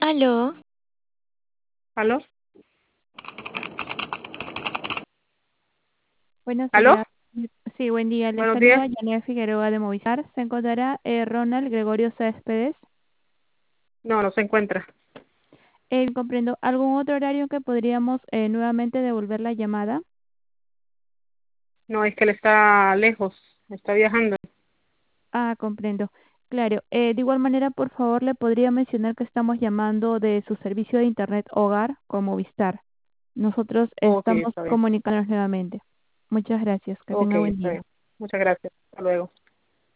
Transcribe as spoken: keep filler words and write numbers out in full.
Aló, ¿Aló? buenos ¿Aló? días. Sí, buen día. Le Buenos días. saluda Yanela Figueroa de Movistar. ¿Se encontrará eh, Ronald Gregorio Céspedes? No, no se encuentra. Eh, comprendo. ¿Algún otro horario en que podríamos eh, nuevamente devolver la llamada? No, es que él está lejos, está viajando. Ah, comprendo. Claro. Eh, de igual manera, por favor, le podría mencionar que estamos llamando de su servicio de Internet Hogar con Movistar. Nosotros Ok, estamos está bien. comunicándonos nuevamente. Muchas gracias. Que Ok, tenga buen está día. bien. Muchas gracias. Hasta luego.